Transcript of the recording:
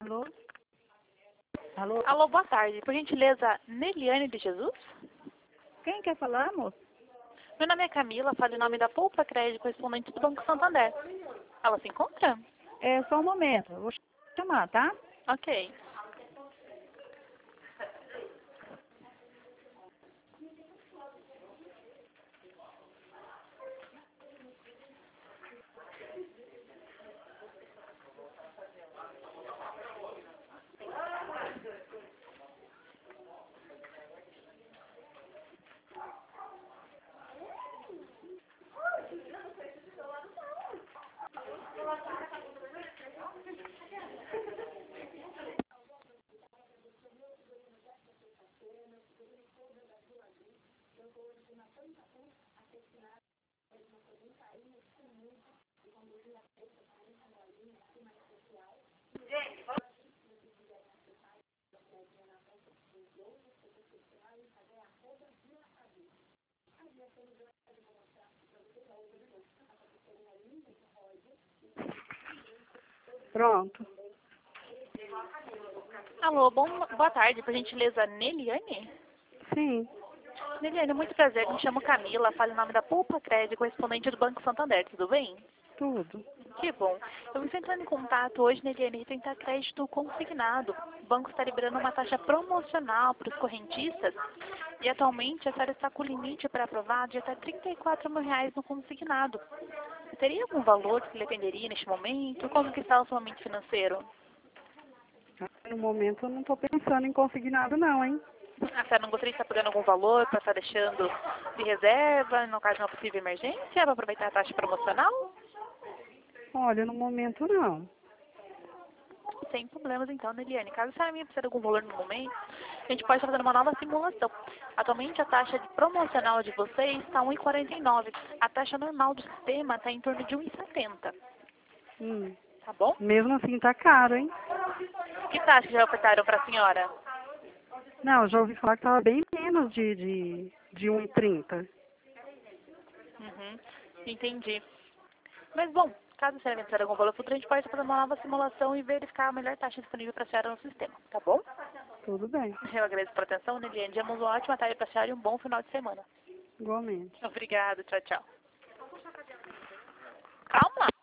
Alô? Alô? Alô, boa tarde. Por gentileza, Neliane de Jesus? Quem quer falar, moço? Meu nome é Camila, falo em nome da Poupa Crédito, correspondente do Banco Santander. Ela se encontra? É só um momento, eu vou chamar, tá? Ok. Pronto. Alô, boa tarde. Por gentileza, Neliane? Sim, Neliane, muito prazer. Me chamo Camila, falo em nome da Poupa Crédito, correspondente do Banco Santander. Tudo bem? tudo. Que bom. Eu estou entrando em contato hoje, Neliane, e tentar crédito consignado. O banco está liberando uma taxa promocional para os correntistas e atualmente a senhora está com limite para aprovar de até R$ 34.000 no consignado. Teria algum valor que lhe atenderia neste momento? Como que está o seu momento financeiro? No momento eu não estou pensando em conseguir nada não, hein? A senhora não gostaria de estar pagando algum valor para estar deixando de reserva no caso de uma possível emergência para aproveitar a taxa promocional? Olha, no momento não. Sem problemas então, Neliane. Caso a senhora me precise de algum valor no momento, a gente pode estar fazendo uma nova simulação. Atualmente a taxa promocional de vocês está 1,49. A taxa normal do sistema está em torno de 1,70. Tá bom? Mesmo assim tá caro, hein? Que taxa que já ofertaram para a senhora? Não, eu já ouvi falar que tava bem menos de 1,30. Uhum, entendi. Mas bom, caso a senhora me precisar de algum valor futuro, a gente pode fazer uma nova simulação e verificar a melhor taxa disponível para a senhora no sistema, tá bom? Tudo bem, Eu agradeço pela atenção, Neliane. Desejamos uma ótima tarde para a senhora e um bom final de semana. igualmente. Obrigada, tchau, tchau. Calma.